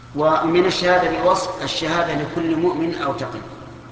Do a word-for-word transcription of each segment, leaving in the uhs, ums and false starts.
ومن الشهادة بالوصف الشهادة لكل مؤمن أو تقي.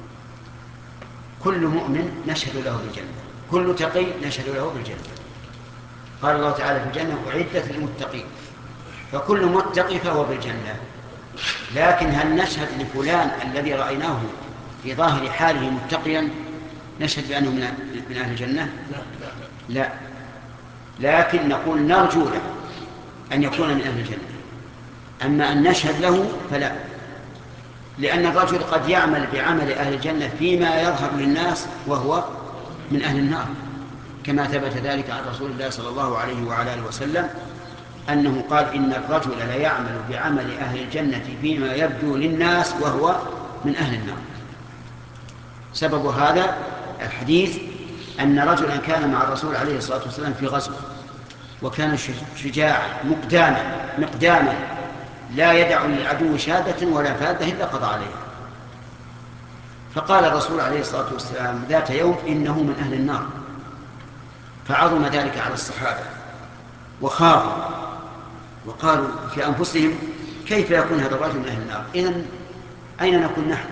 كل مؤمن نشهد له بالجنة، كل تقي نشهد له بالجنة. قال الله تعالى في الجنة أعدت للمتقين، فكل متقي فهو بالجنة. لكن هل نشهد لفلان الذي رأيناه في ظاهر حاله متقيا نشهد بأنه من أهل الجنة؟ لا, لا. لكن نقول نرجو له أن يكون من أهل الجنة، أما أن نشهد له فلا، لأن الرجل قد يعمل بعمل أهل الجنة فيما يظهر للناس وهو من أهل النار، كما ثبت ذلك عن رسول الله صلى الله عليه وعلى آله وسلم أنه قال إن الرجل لا يعمل بعمل أهل الجنة فيما يبدو للناس وهو من أهل النار. سبب هذا الحديث أن رجلا كان مع الرسول عليه الصلاة والسلام في غزوة، وكان شجاعا مقداما مقداما لا يدع للعدو شهادة ولا فادة إلا قضى عليها. فقال الرسول عليه الصلاة والسلام ذات يوم إنه من أهل النار، فعظم ذلك على الصحابة وخافوا وقالوا في أنفسهم كيف يكون هذا الرجل من أهل النار؟ إذن أين نكون نحن؟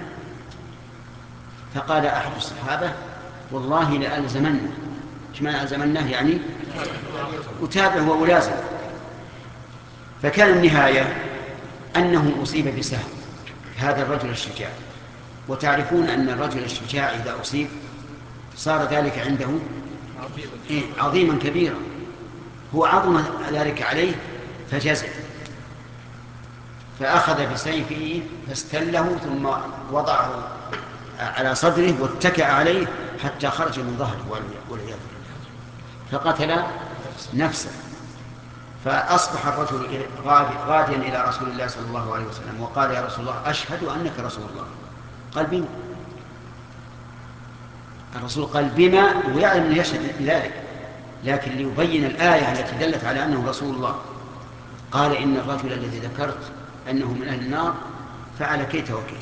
فقال أحد الصحابة والله لألزمنه. إيش معنى ألزمنه؟ يعني أتابع وألازم. فكان النهاية أنه أصيب بسهم هذا الرجل الشجاع، وتعرفون أن الرجل الشجاع إذا أصيب صار ذلك عنده عظيما كبيرا، هو عظم ذلك عليه فجزع، فأخذ بسيفه فاستله ثم وضعه على صدره واتكأ عليه حتى خرج من ظهره والعياذ بالله، فقتل نفسه. فأصبح الرجل غاديا إلى رسول الله صلى الله عليه وسلم وقال يا رسول الله أشهد أنك رسول الله. قال بما؟ الرسول قال بما، ويعلم أنه يشهد بذلك، لكن ليبين الآية التي دلت على أنه رسول الله. قال إن الرجل الذي ذكرت أنه من أهل النار فعل كيت وكيت.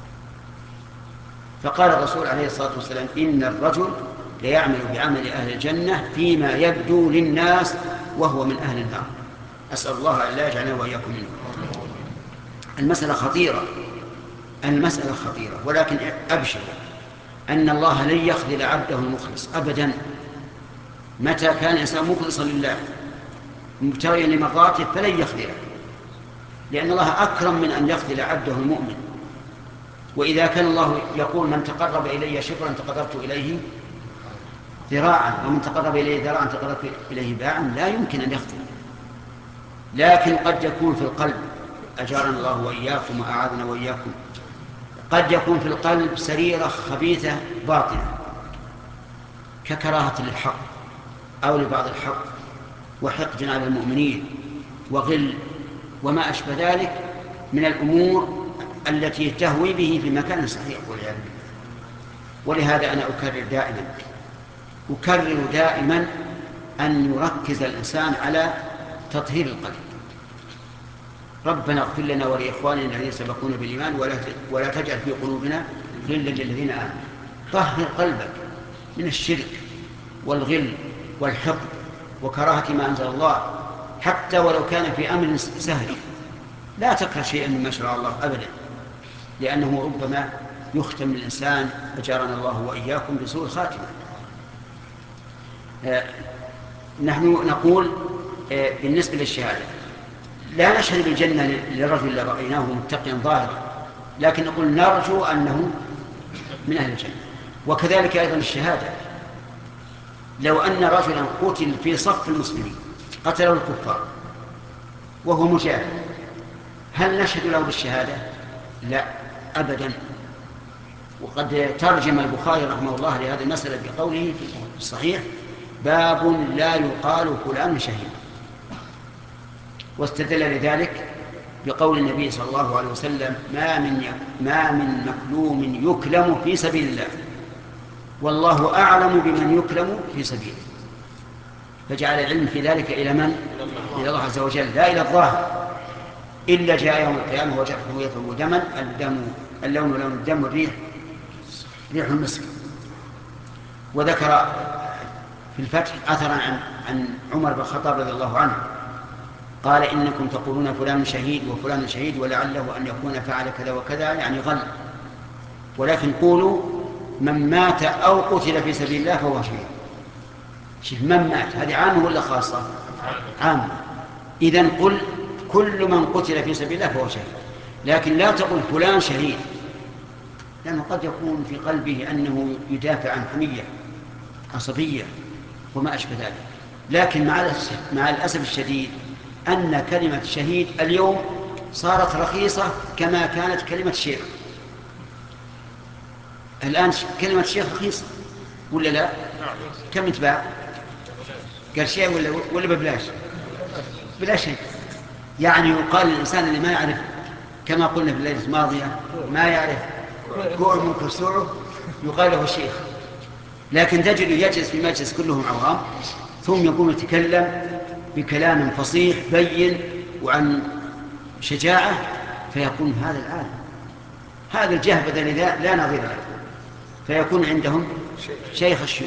فقال الرسول عليه الصلاة والسلام إن الرجل ليعمل بعمل أهل الجنة فيما يبدو للناس وهو من أهل النار. أسأل الله أن لا يجعلنا وإياكم منه. المسألة خطيرة، المسألة خطيرة، ولكن أبشر أن الله لن يخذل عبده المخلص أبدا. متى كان الإنسان مخلصا لله مبتغيا لمرضاته فلن يخذله، لأن الله أكرم من أن يخذل عبده المؤمن. وإذا كان الله يقول من تقرب إلي شبرا تقربت إليه ذراعا، ومن تقرب إليه ذراعا تقربت إليه باعا، لا يمكن أن يخذل. لكن قد يكون في القلب، أجارنا الله وإياكم وأعاذنا وإياكم، قد يكون في القلب سريرة خبيثة باطنة ككراهة للحق أو لبعض الحق وحقد على المؤمنين وغل وما أشبه ذلك من الأمور التي تهوي به في مكان صحيح والعياذ بالله. ولهذا أنا أكرر دائما أكرر دائما أن يركز الإنسان على تطهير القلب. ربنا اغفر لنا ولإخواننا الذين سبقونا بالإيمان ولا ولا تجعل في قلوبنا غلا للذين آمنوا. طهر قلبك من الشرك والغل والحقد وكراهة ما أنزل الله، حتى ولو كان في أمر سهل. لا تكره شيئا مما شرع الله أبدا، لأنه ربما يختم الإنسان أجارنا الله وإياكم بسوء الخاتمة. آه نحن نقول آه بالنسبة للشهادة لا نشهد بالجنة للرجل اللي رأيناه متقيا ظاهرا، لكن نقول نرجو أنه من أهل الجنة. وكذلك أيضا الشهادة، لو أن رجلا قتل في صف المسلمين قتله الكفار وهو مجاهد، هل نشهد له بالشهادة؟ لا أبدا. وقد ترجم البخاري رحمه الله لهذه المسألة بقوله في الصحيح باب لا يقال فلان شهيد، واستدل لذلك بقول النبي صلى الله عليه وسلم ما من ما من مكلوم يكلم في سبيل الله والله أعلم بمن يكلم في سبيله، فجعل العلم في ذلك إلى من؟ إلى الله عز وجل لا إلى الظاهر. إلا جاء يوم القيامة وجرحه يثم دما الدم اللون لون الدم والريح ريح المسك. وذكر في الفتح أثرا عن, عن عمر بن الخطاب رضي الله عنه قال إنكم تقولون فلان شهيد وفلان شهيد ولعله أن يكون فعل كذا وكذا، يعني غل، ولكن قولوا من مات أو قتل في سبيل الله فهو شهيد. شوف، من مات هذه عامة ولا خاصة؟ عامة. إذن قل كل من قتل في سبيل الله فهو شهيد، لكن لا تقل فلان شهيد، لأنه قد يكون في قلبه أنه يدافع عن حمية عصبية وما أشبه ذلك. لكن مع الأسف الشديد أن كلمة شهيد اليوم صارت رخيصة كما كانت كلمة شيخ. الآن كلمة شيخ رخيصة ولا لا؟ كم تباع؟ قرشين ولا ولا ببلاش؟ بلا شيء. يعني يقال للإنسان اللي ما يعرف، كما قلنا في الليلة الماضية، ما يعرف كوع من كسوعه يقال له شيخ. لكن تجد يجلس في مجلس كلهم عوام ثم يقوم يتكلم بكلام فصيح بين وعن شجاعة، فيكون هذا العالم، هذا الجهبذ الذي لا نظير له، فيكون عندهم شيخ الشيوخ.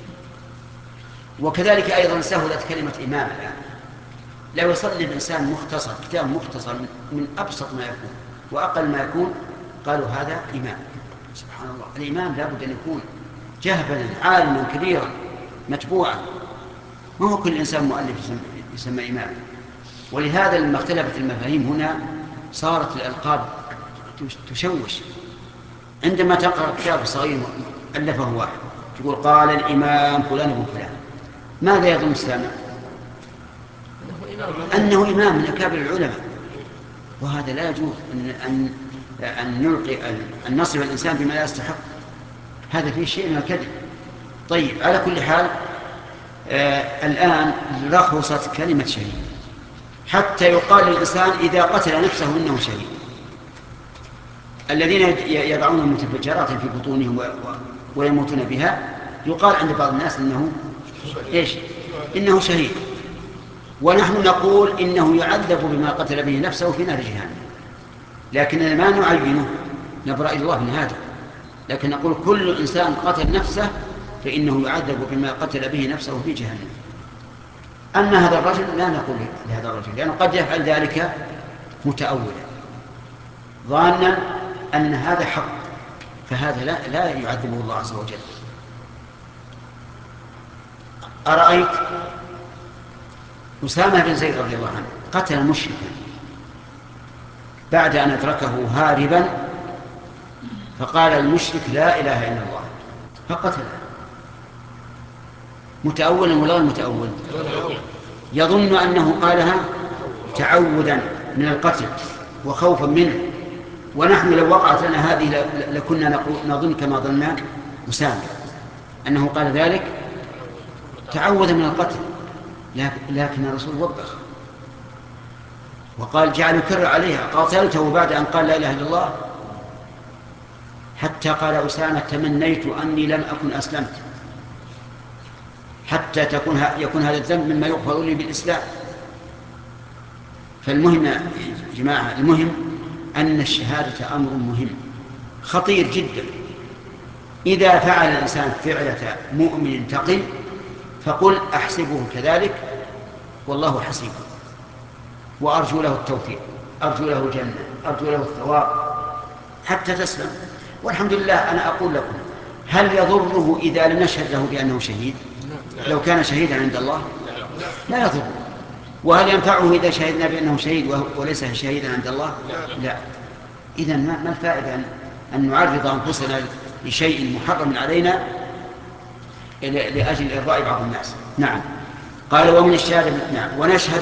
وكذلك أيضا سهلت كلمة إمام الآن. لو يصلي الإنسان مختصر، كتاب مختصر من أبسط ما يكون وأقل ما يكون، قالوا هذا إمام. سبحان الله، الإمام لابد أن يكون جهبلا عالما كبيرا متبوعا، ما هو كل إنسان مؤلف يسمى إمام. ولهذا لما اختلفت المفاهيم هنا صارت الألقاب تشوش. عندما تقرأ كتاب صغير ألفه واحد تقول قال الإمام فلان ابن فلان، ماذا يظن السامع؟ أنه إمام من أكابر العلماء، وهذا لا يجوز أن, أن, أن نلقي أن نصف الإنسان بما لا يستحق، هذا فيه شيء من الكذب. طيب، على كل حال آه الآن رخصت كلمة شهيد حتى يقال للإنسان إذا قتل نفسه إنه شهيد. الذين يضعون المتفجرات في بطونهم و... و... ويموتون بها يقال عند بعض الناس إنه إيش؟ إنه شهيد. ونحن نقول إنه يعذب بما قتل به نفسه في نار جهنم، لكننا ما نعينه، نبرأ الله من هذا، لكن نقول كل إنسان قتل نفسه فإنه يعذب بما قتل به نفسه في جهنم. أما هذا الرجل لا نقول لهذا الرجل، لأنه قد يفعل ذلك متأولا ظانا أن هذا حق، فهذا لا, لا يعذبه الله عز وجل. أرأيت أسامة بن زيد رضي الله عنه قتل مشركا بعد أن أدركه هاربا، فقال المشرك لا إله إلا الله فقتله. متأولا ولا متأول؟ يظن أنه قالها تعودا من القتل وخوفا منه، ونحن لو وقعت لنا هذه لكنا نظن كما ظننا أسامة أنه قال ذلك تعوذ من القتل، لكن الرسول وبخ وقال جعل يكرر عليها قاتلته بعد أن قال لا إله إلا الله، حتى قال أسامة تمنيت أني لم أكن أسلمت حتى تكون يكون هذا الذنب مما يغفر لي بالإسلام. فالمهم يا جماعة، المهم أن الشهادة أمر مهم خطير جدا. إذا فعل الإنسان فعلة مؤمن تقي فقل أحسبه كذلك والله حسيبه، وأرجو له التوفيق، أرجو له الجنة، أرجو له الثواب حتى تسلم. والحمد لله أنا أقول لكم، هل يضره إذا لم نشهد له بأنه شهيد؟ لو كان شهيدا عند الله لا يضره. وهل ينفعه إذا شهدنا بأنه شهيد وليس شهيدا عند الله؟ لا. إذن ما الفائدة أن نعرض أنفسنا لشيء محرم علينا لأجل إرضاء بعض الناس؟ نعم. قال ومن الشهادة نعم ونشهد